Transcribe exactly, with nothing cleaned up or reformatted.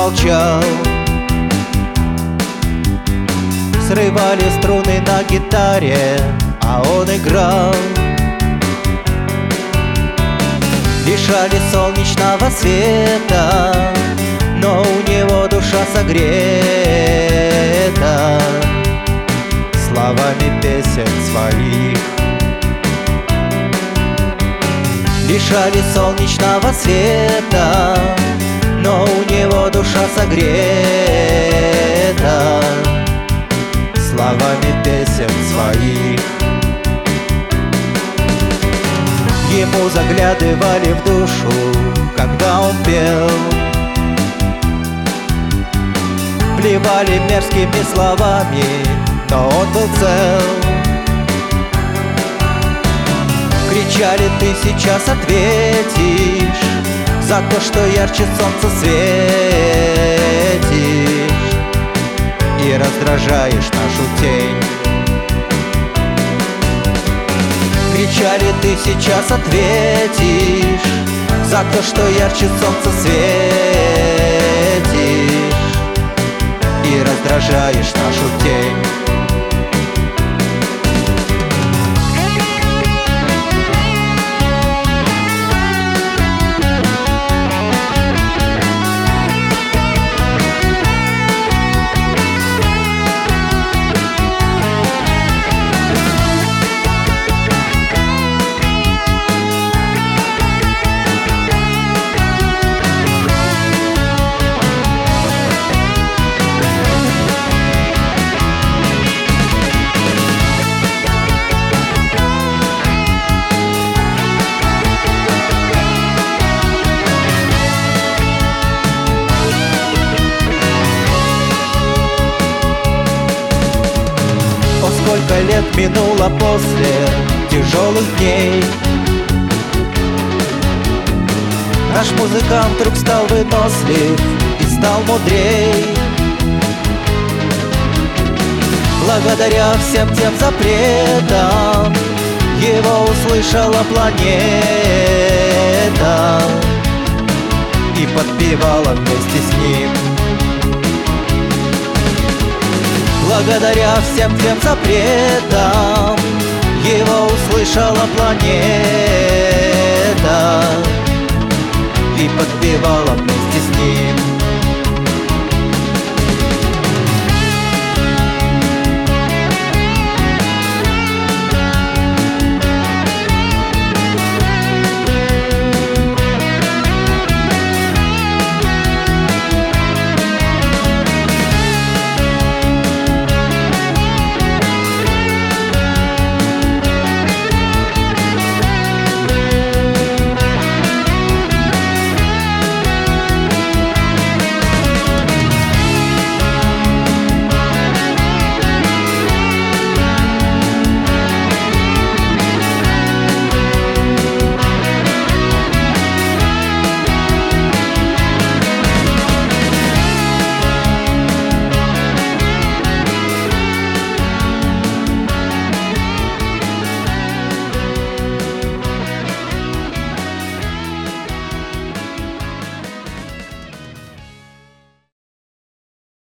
молчал. Срывали струны на гитаре, а он играл. Лишали солнечного света, но у него душа согрета словами песен своих. Лишали солнечного света, но у него душа согрета словами песен своих. Ему заглядывали в душу, когда он пел, плевали мерзкими словами, но он был цел. Кричали: ты сейчас ответишь за то, что ярче солнца светишь и раздражаешь нашу тень. Кричали: ты сейчас ответишь за то, что ярче солнца светишь и раздражаешь нашу тень. Сколько лет минуло после тяжелых дней, наш музыкант вдруг стал вынослив и стал мудрей. Благодаря всем тем запретам его услышала планета и подпевала вместе с ним. Благодаря всем тем запретам его услышала планета